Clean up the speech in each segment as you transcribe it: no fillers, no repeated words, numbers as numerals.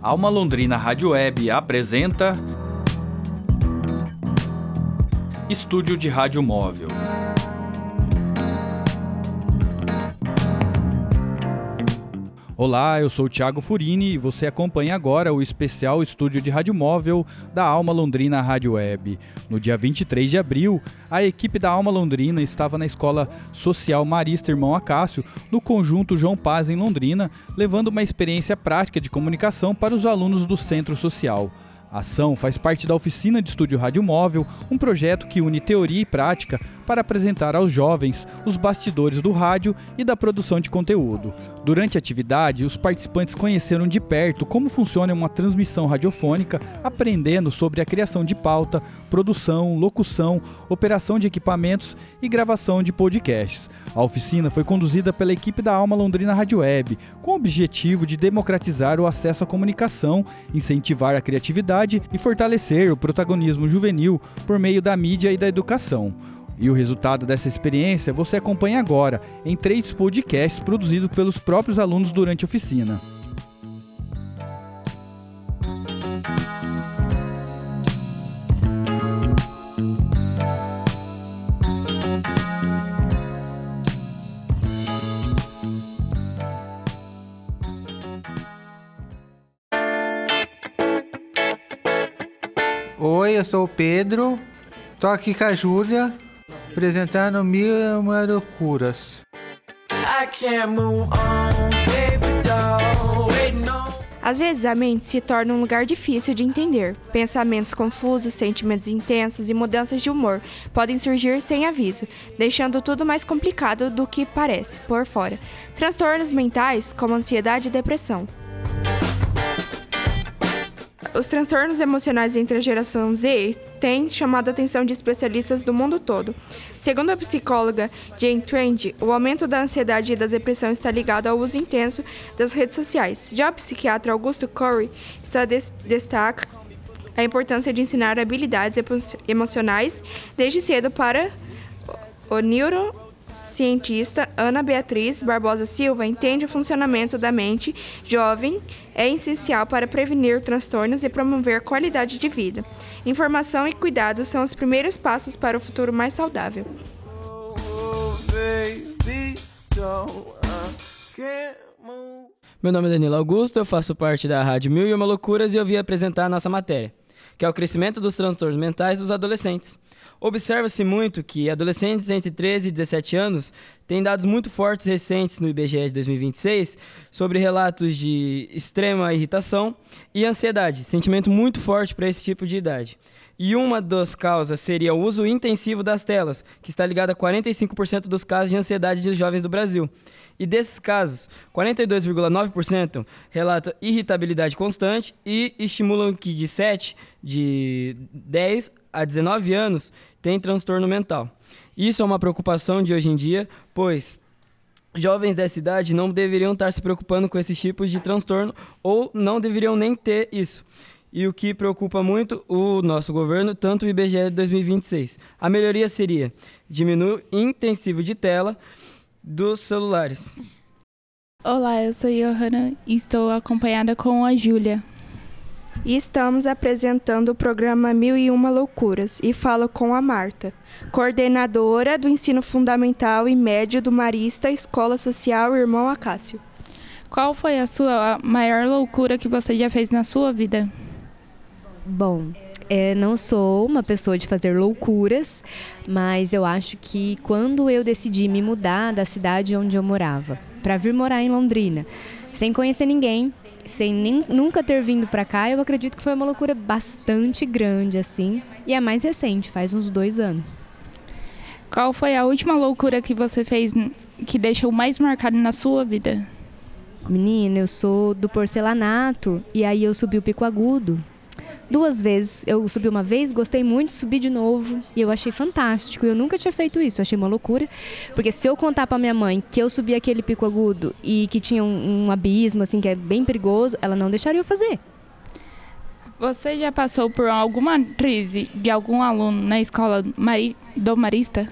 Alma Londrina Rádio Web apresenta Estúdio de Rádio Móvel. Olá, eu sou o Thiago Furini e você acompanha agora o especial Estúdio de Rádio Móvel da Alma Londrina Rádio Web. No dia 23 de abril, a equipe da Alma Londrina estava na Escola Social Marista Irmão Acácio, no Conjunto João Paz, em Londrina, levando uma experiência prática de comunicação para os alunos do Centro Social. A ação faz parte da Oficina de Estúdio Rádio Móvel, um projeto que une teoria e prática para apresentar aos jovens os bastidores do rádio e da produção de conteúdo. Durante a atividade, os participantes conheceram de perto como funciona uma transmissão radiofônica, aprendendo sobre a criação de pauta, produção, locução, operação de equipamentos e gravação de podcasts. A oficina foi conduzida pela equipe da Alma Londrina Rádio Web, com o objetivo de democratizar o acesso à comunicação, incentivar a criatividade e fortalecer o protagonismo juvenil por meio da mídia e da educação. E o resultado dessa experiência você acompanha agora em 3 podcasts produzidos pelos próprios alunos durante a oficina. Oi, eu sou o Pedro, tô aqui com a Júlia, apresentando Mil e Uma Loucuras. Às vezes a mente se torna um lugar difícil de entender. Pensamentos confusos, sentimentos intensos e mudanças de humor podem surgir sem aviso, deixando tudo mais complicado do que parece por fora. Transtornos mentais, como ansiedade e depressão. Os transtornos emocionais entre a geração Z têm chamado a atenção de especialistas do mundo todo. Segundo a psicóloga Jane Trend, o aumento da ansiedade e da depressão está ligado ao uso intenso das redes sociais. Já o psiquiatra Augusto Corey destaca a importância de ensinar habilidades emocionais desde cedo para o neurocientista Ana Beatriz Barbosa Silva entende o funcionamento da mente jovem é essencial para prevenir transtornos e promover qualidade de vida. Informação e cuidado são os primeiros passos para o futuro mais saudável. Meu nome é Danilo Augusto, eu faço parte da Rádio Mil e Uma Loucuras e eu vim apresentar a nossa matéria, que é o crescimento dos transtornos mentais dos adolescentes. Observa-se muito que adolescentes entre 13 e 17 anos têm dados muito fortes recentes no IBGE de 2026 sobre relatos de extrema irritação e ansiedade, sentimento muito forte para esse tipo de idade. E uma das causas seria o uso intensivo das telas, que está ligado a 45% dos casos de ansiedade dos jovens do Brasil. E desses casos, 42,9% relatam irritabilidade constante e estimulam que de 10 a 19 anos tem transtorno mental. Isso é uma preocupação de hoje em dia, pois jovens dessa idade não deveriam estar se preocupando com esses tipos de transtorno ou não deveriam nem ter isso. E o que preocupa muito o nosso governo, tanto o IBGE de 2026. A melhoria seria diminuir o intensivo de tela dos celulares. Olá, eu sou Johanna e estou acompanhada com a Júlia. E estamos apresentando o programa Mil e Uma Loucuras e falo com a Marta, coordenadora do Ensino Fundamental e Médio do Marista Escola Social Irmão Acácio. Qual foi a sua maior loucura que você já fez na sua vida? Bom, não sou uma pessoa de fazer loucuras, mas eu acho que quando eu decidi me mudar da cidade onde eu morava, para vir morar em Londrina, sem conhecer ninguém, sem nunca ter vindo para cá, eu acredito que foi uma loucura bastante grande, assim, e é mais recente, faz uns 2 anos. Qual foi a última loucura que você fez que deixou mais marcado na sua vida? Menina, eu sou do porcelanato, e aí eu subi o Pico Agudo. 2 vezes, eu subi uma vez, gostei muito, subi de novo e eu achei fantástico, eu nunca tinha feito isso, eu achei uma loucura, porque se eu contar pra minha mãe que eu subi aquele Pico Agudo e que tinha um abismo, assim, que é bem perigoso, ela não deixaria eu fazer. Você já passou por alguma crise de algum aluno na escola do Marista?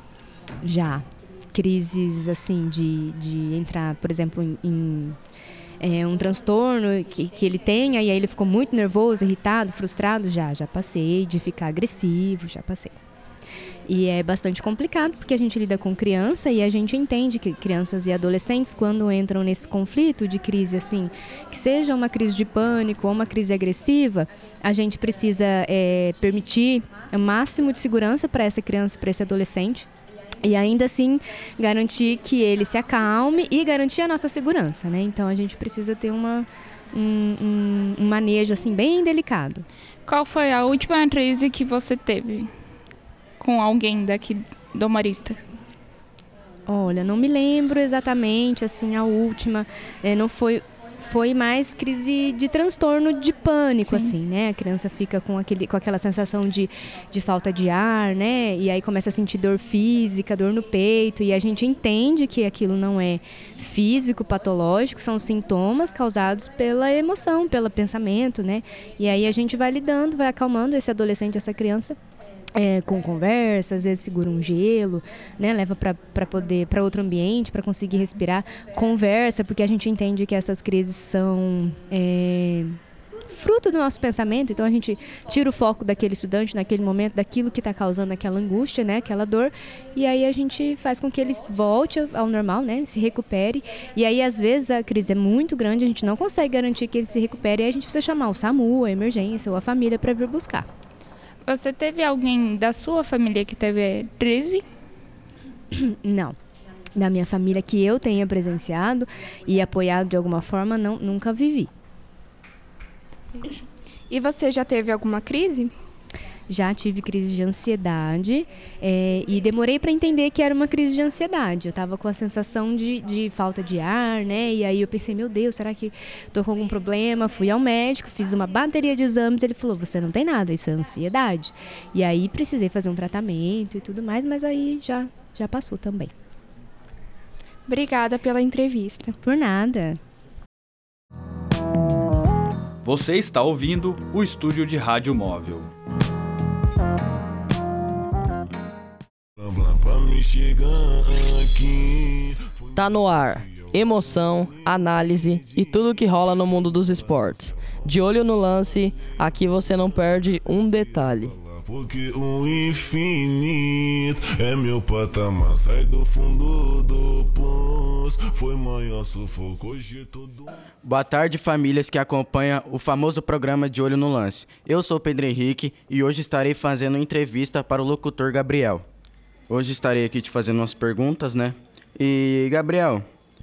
Já, crises, assim, de entrar, por exemplo, em um transtorno que ele tenha, e aí ele ficou muito nervoso, irritado, frustrado, já passei, de ficar agressivo, já passei. E é bastante complicado, porque a gente lida com criança e a gente entende que crianças e adolescentes, quando entram nesse conflito de crise, assim, que seja uma crise de pânico ou uma crise agressiva, a gente precisa permitir o máximo de segurança para essa criança, para esse adolescente, e ainda assim garantir que ele se acalme e garantir a nossa segurança, né? Então a gente precisa ter um manejo assim, bem delicado. Qual foi a última crise que você teve com alguém daqui do Marista? Olha, não me lembro exatamente, assim, a última. Não foi mais crise de transtorno de pânico, assim, né? A criança fica com aquela sensação de falta de ar, né? E aí começa a sentir dor física, dor no peito, e a gente entende que aquilo não é físico, patológico, são sintomas causados pela emoção, pelo pensamento, né? E aí a gente vai lidando, vai acalmando esse adolescente, essa criança, com conversa, às vezes segura um gelo, né, leva para outro ambiente, para conseguir respirar, conversa, porque a gente entende que essas crises são fruto do nosso pensamento, então a gente tira o foco daquele estudante naquele momento, daquilo que está causando aquela angústia, né, aquela dor, e aí a gente faz com que ele volte ao normal, né, se recupere, e aí às vezes a crise é muito grande, a gente não consegue garantir que ele se recupere, e aí a gente precisa chamar o SAMU, a emergência ou a família para vir buscar. Você teve alguém da sua família que teve crise? Não. Da minha família que eu tenha presenciado e apoiado de alguma forma, não, nunca vivi. E você já teve alguma crise? Já tive crise de ansiedade e demorei para entender que era uma crise de ansiedade. Eu estava com a sensação de falta de ar, né? E aí eu pensei, meu Deus, será que estou com algum problema? Fui ao médico, fiz uma bateria de exames, ele falou, você não tem nada, isso é ansiedade. E aí precisei fazer um tratamento e tudo mais, mas aí já passou também. Obrigada pela entrevista. Por nada. Você está ouvindo o Estúdio de Rádio Móvel. Tá no ar. Emoção, análise e tudo que rola no mundo dos esportes. De olho no lance, aqui você não perde um detalhe. Porque o infinito é meu patamar, sai do fundo do poço, foi maior sufoco, hoje tudo... Boa tarde, famílias que acompanham o famoso programa De Olho no Lance. Eu sou o Pedro Henrique e hoje estarei fazendo uma entrevista para o locutor Gabriel. Hoje estarei aqui te fazendo umas perguntas, né? E, Gabriel,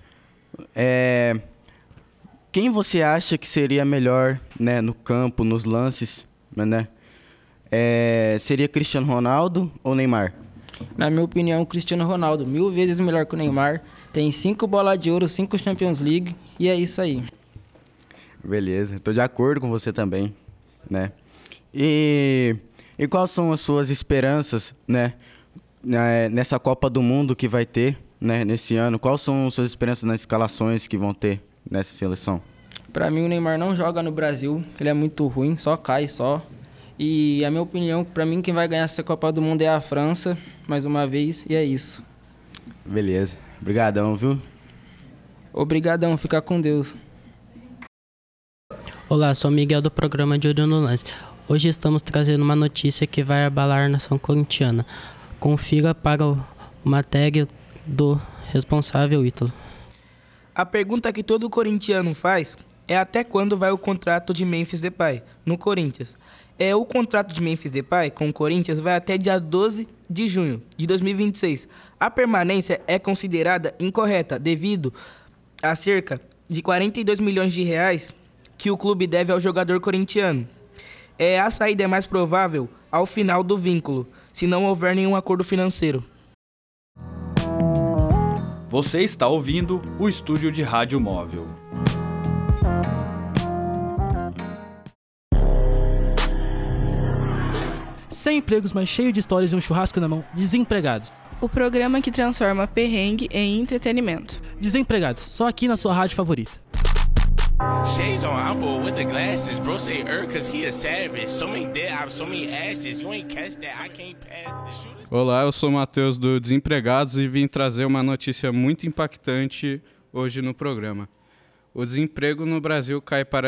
quem você acha que seria melhor, né, no campo, nos lances, né? Seria Cristiano Ronaldo ou Neymar? Na minha opinião, o Cristiano Ronaldo, 1000 vezes melhor que o Neymar. Tem 5 bolas de ouro, 5 Champions League e é isso aí. Beleza, estou de acordo com você também, né? E quais são as suas esperanças, né, nessa Copa do Mundo que vai ter, né, nesse ano? Quais são as suas esperanças nas escalações que vão ter nessa seleção? Para mim, o Neymar não joga no Brasil, ele é muito ruim, só cai, só. E a minha opinião, para mim, quem vai ganhar essa Copa do Mundo é a França, mais uma vez, e é isso. Beleza. Obrigadão, viu? Obrigadão, fica com Deus. Olá, sou Miguel do programa De Olho no Lance. Hoje estamos trazendo uma notícia que vai abalar a nação corintiana. Confira para uma tag do responsável Ítalo. A pergunta que todo corintiano faz é até quando vai o contrato de Memphis Depay no Corinthians. O contrato de Memphis Depay com o Corinthians vai até dia 12 de junho de 2026. A permanência é considerada incorreta devido a cerca de 42 milhões de reais que o clube deve ao jogador corintiano. A saída é mais provável ao final do vínculo, se não houver nenhum acordo financeiro. Você está ouvindo o Estúdio de Rádio Móvel. Sem empregos, mas cheio de histórias e um churrasco na mão, Desempregados. O programa que transforma perrengue em entretenimento. Desempregados, só aqui na sua rádio favorita. Shades on, I'm bold with the glasses. Bro say cause he a savage. So many dead, so many ashes. You ain't catch that, I can't pass the shooters. Olá, eu sou o Matheus do Desempregados e vim trazer uma notícia muito impactante hoje no programa. O desemprego no Brasil cai para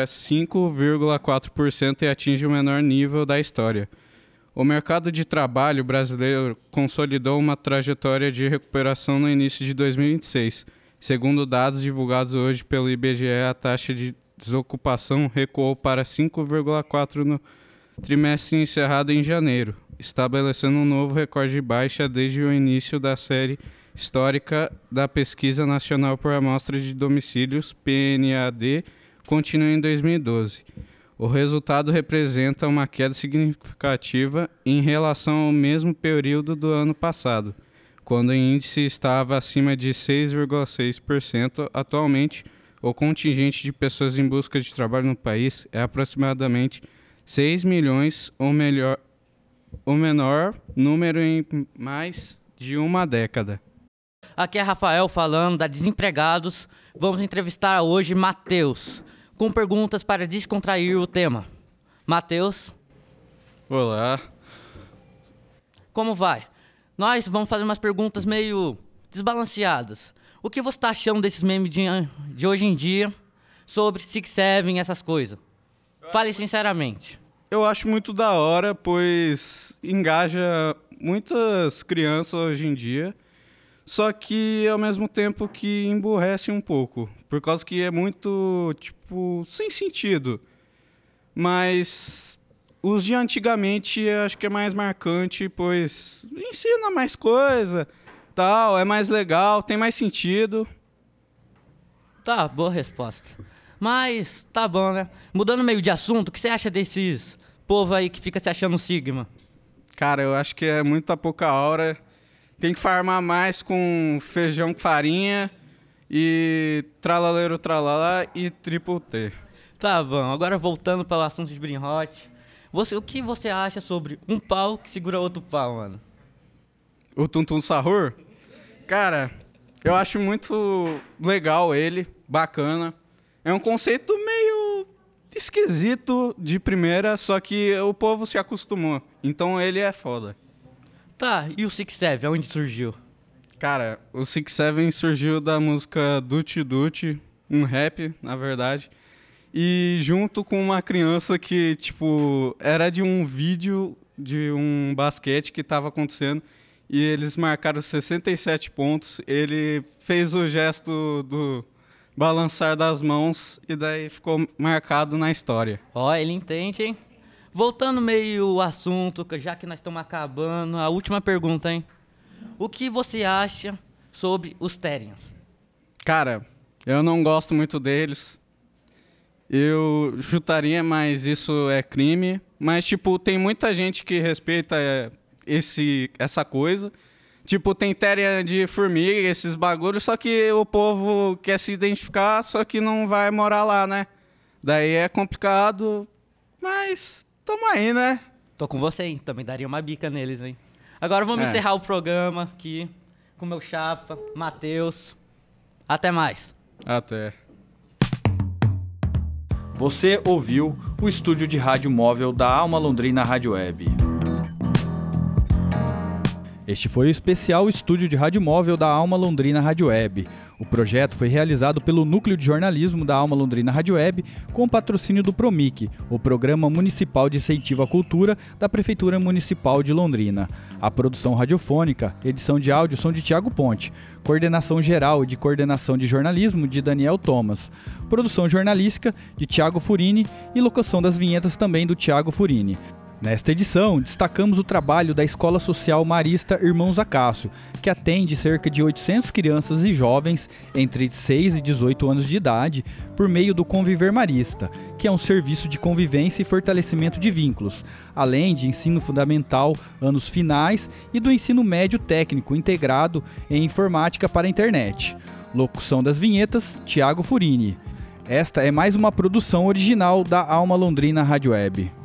5,4% e atinge o menor nível da história. O mercado de trabalho brasileiro consolidou uma trajetória de recuperação no início de 2026. Segundo dados divulgados hoje pelo IBGE, a taxa de desocupação recuou para 5,4% no trimestre encerrado em janeiro, estabelecendo um novo recorde de baixa desde o início da série histórica da Pesquisa Nacional por Amostra de Domicílios, PNAD, continua em 2012. O resultado representa uma queda significativa em relação ao mesmo período do ano passado, quando o índice estava acima de 6,6%. Atualmente, o contingente de pessoas em busca de trabalho no país é aproximadamente 6 milhões, o menor número em mais de uma década. Aqui é Rafael falando da Desempregados. Vamos entrevistar hoje Matheus, com perguntas para descontrair o tema. Matheus. Olá. Como vai? Nós vamos fazer umas perguntas meio desbalanceadas. O que você está achando desses memes de hoje em dia sobre Six Seven e essas coisas? Fale sinceramente. Eu acho muito da hora, pois engaja muitas crianças hoje em dia. Só que, ao mesmo tempo, que emburrece um pouco. Por causa que é muito, sem sentido. Mas os de antigamente, eu acho que é mais marcante, pois ensina mais coisa, tal, é mais legal, tem mais sentido. Tá, boa resposta. Mas, tá bom, né? Mudando meio de assunto, o que você acha desses povo aí que fica se achando Sigma? Cara, eu acho que é muita pouca hora. Tem que farmar mais com feijão com farinha e tralaleiro tralala e triple T. Tá bom, agora voltando para o assunto de Brim Hot. O que você acha sobre um pau que segura outro pau, mano? O Tum Tum Sahur? Cara, eu acho muito legal ele, bacana. É um conceito meio esquisito de primeira, só que o povo se acostumou. Então ele é foda. Tá, e o Six Seven, onde surgiu? Cara, o Six Seven surgiu da música Duty Duty, um rap, na verdade. E junto com uma criança que, era de um vídeo de um basquete que estava acontecendo. E eles marcaram 67 pontos. Ele fez o gesto do balançar das mãos e daí ficou marcado na história. Ó, ele entende, hein? Voltando meio ao assunto, já que nós estamos acabando, a última pergunta, hein? O que você acha sobre os Therians? Cara, eu não gosto muito deles. Eu chutaria, mas isso é crime. Mas, tem muita gente que respeita essa coisa. Tem Therian de formiga, esses bagulhos, só que o povo quer se identificar, só que não vai morar lá, né? Daí é complicado, mas... Tamo aí, né? Tô com você, hein? Também daria uma bica neles, hein? Agora vamos encerrar o programa aqui com o meu chapa, Matheus. Até mais. Até. Você ouviu o estúdio de rádio móvel da Alma Londrina Rádio Web. Este foi o especial estúdio de rádio móvel da Alma Londrina Rádio Web. O projeto foi realizado pelo Núcleo de Jornalismo da Alma Londrina Rádio Web com o patrocínio do PROMIC, o Programa Municipal de Incentivo à Cultura da Prefeitura Municipal de Londrina. A produção radiofônica, edição de áudio são de Tiago Ponte, coordenação geral e de coordenação de jornalismo de Daniel Thomas, produção jornalística de Tiago Furini e locução das vinhetas também do Tiago Furini. Nesta edição, destacamos o trabalho da Escola Social Marista Irmãos Acácio, que atende cerca de 800 crianças e jovens entre 6 e 18 anos de idade por meio do Conviver Marista, que é um serviço de convivência e fortalecimento de vínculos, além de ensino fundamental, anos finais e do ensino médio técnico integrado em informática para a internet. Locução das vinhetas, Tiago Furini. Esta é mais uma produção original da Alma Londrina Rádio Web.